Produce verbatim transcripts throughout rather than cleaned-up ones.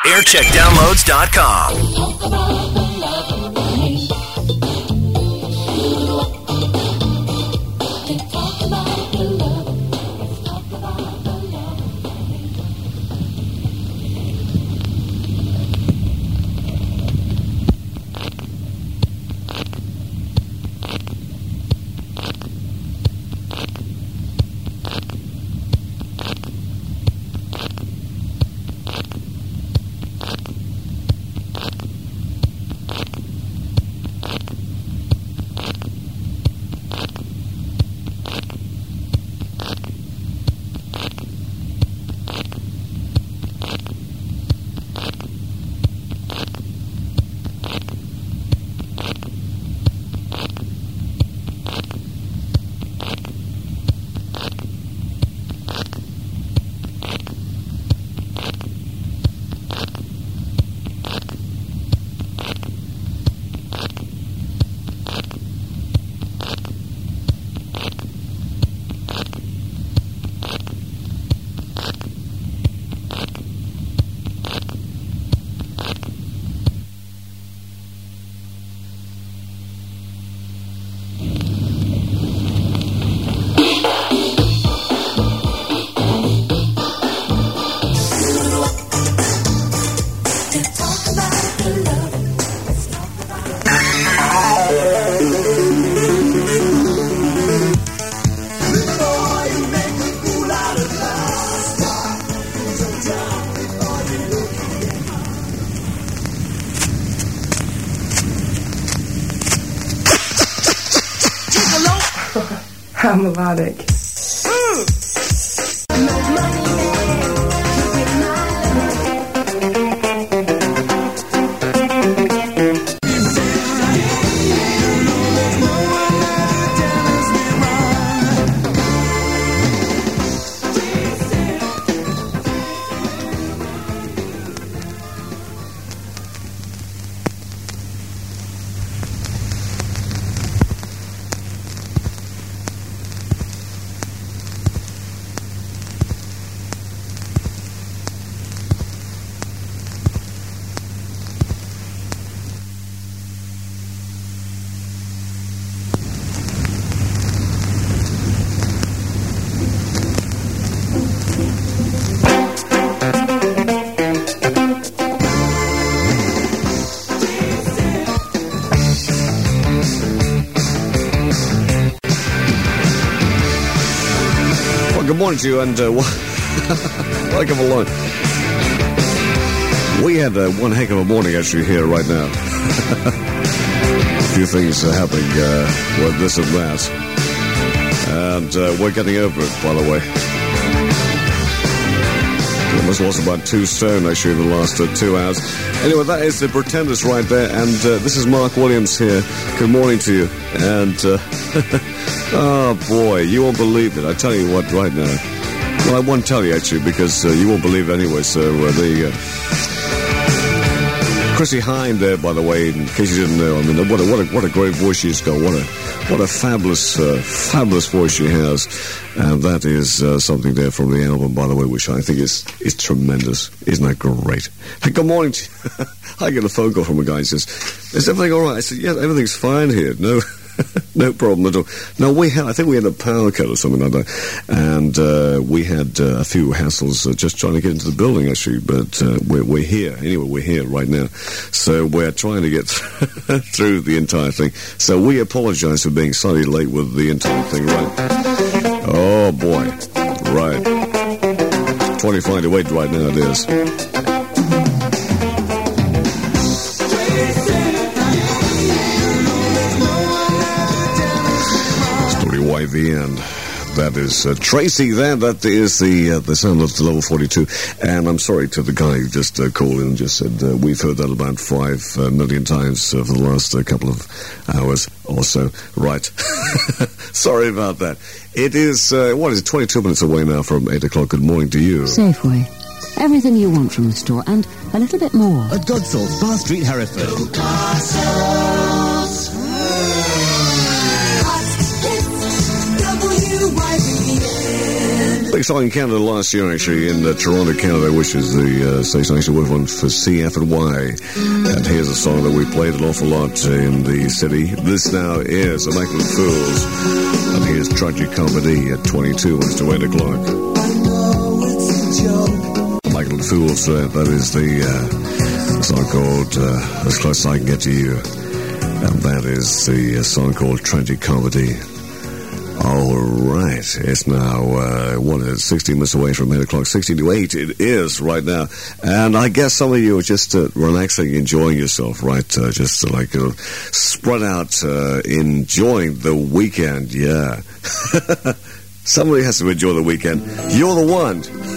aircheck downloads dot com. How melodic. Good morning to you, and uh, welcome along. We had uh, one heck of a morning actually here right now. A few things uh, happening uh, with this and that, and uh, we're getting over it, by the way. We almost lost about two stone actually in the last uh, two hours. Anyway, that is the Pretenders right there, and uh, this is Mark Williams here. Good morning to you, and uh, oh boy, you won't believe it. I tell you what, right now. Well, I won't tell you actually because uh, you won't believe it anyway. So uh, there you go. Chrissie Hynde there, by the way, in case you didn't know. I mean, what a what a what a great voice she's got. What a what a fabulous uh, fabulous voice she has, and that is uh, something there from the album, by the way, which I think is is tremendous. Isn't that great? Hey, good morning to you. I get a phone call from a guy who says, "Is everything all right?" I said, "Yeah, everything's fine here. No." No problem at all. No, we had, I think we had a power cut or something like that, and uh, we had uh, a few hassles uh, just trying to get into the building, actually, but uh, we're, we're here. Anyway, we're here right now, so we're trying to get through the entire thing. So we apologize for being slightly late with the entire thing, right? Oh, boy. Right. twenty-five to eight right now it is. Y V N. That is uh, Tracy there. That is the uh, the sound of the Level forty-two. And I'm sorry to the guy who just uh, called in and just said uh, we've heard that about five uh, million times uh, for the last uh, couple of hours or so. Right. Sorry about that. It is, uh, what is it, twenty-two minutes away now from eight o'clock. Good morning to you. Safeway. Everything you want from the store and a little bit more. At Godsalls, Bar Street, Hereford. big song in Canada last year, actually, in uh, Toronto, Canada, which is the uh, station I used to work on for C F and Y. And here's a song that we played an awful lot in the city. This now is Immaculate Fools. And here's Tragic Comedy at twenty-two minutes to eight o'clock. Immaculate Fools, uh, that is the uh, song called uh, As Close As I Can Get to You. And that is the uh, song called Tragic Comedy. All right, it's now uh, what is it, sixteen minutes away from eight o'clock, sixteen to eight it is right now. And I guess some of you are just uh, relaxing, enjoying yourself, right? Uh, just uh, like uh, spread out, uh, enjoying the weekend, yeah. Somebody has to enjoy the weekend. You're the one.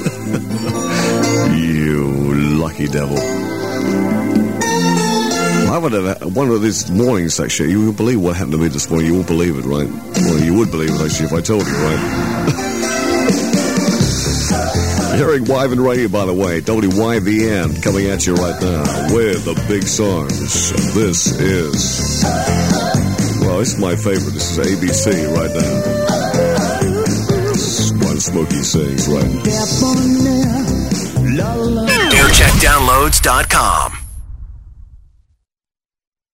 You lucky devil. I would have one of these mornings, actually. You would believe what happened to me this morning. You won't believe it, right? Well, you would believe it, actually, if I told you, right? Hearing Wyvern Radio, by the way, W Y V N, coming at you right now with the big songs. This is, well, this is my favorite. This is A B C right now. This is one Smokey sings, right? aircheck downloads dot com